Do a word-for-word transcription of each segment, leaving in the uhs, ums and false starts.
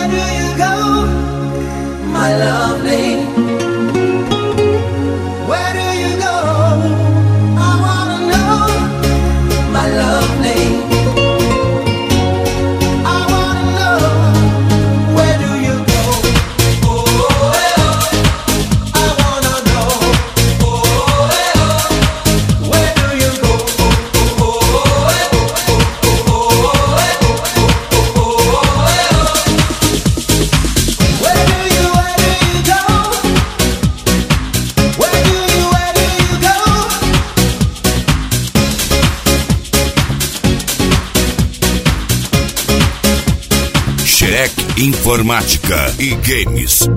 Where do you go, my lovely? Where do you go? I wanna know, my lovely. I wanna know, where do you go? Oh, I wanna know. Oh, where do you go? Informática e games.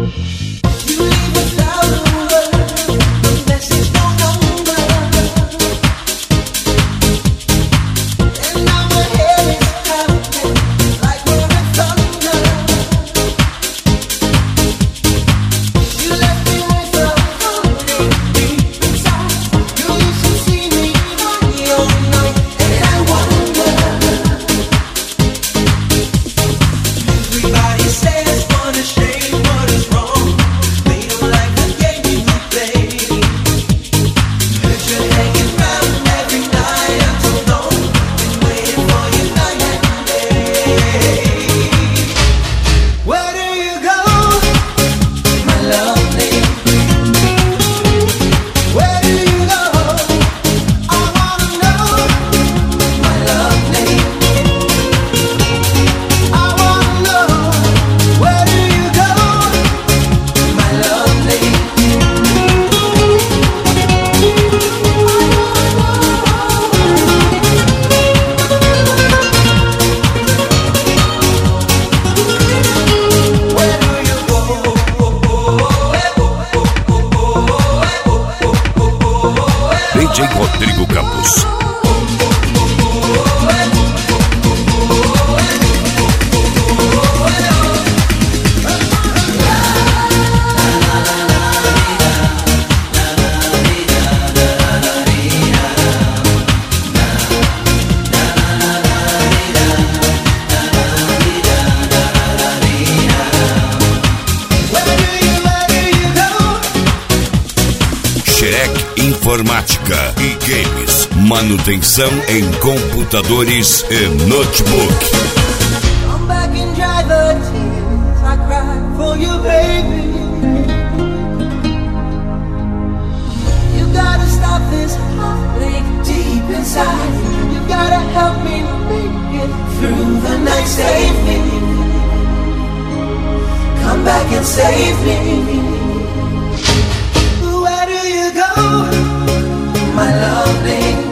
D J Rodrigo Campos. Informática e games. Manutenção em computadores e notebook. Come back and dry the tears I cried for you, baby. You gotta stop this heartache deep inside. You gotta help me make it through the night. Save me. Come back and save me. Where do you go, my lovely?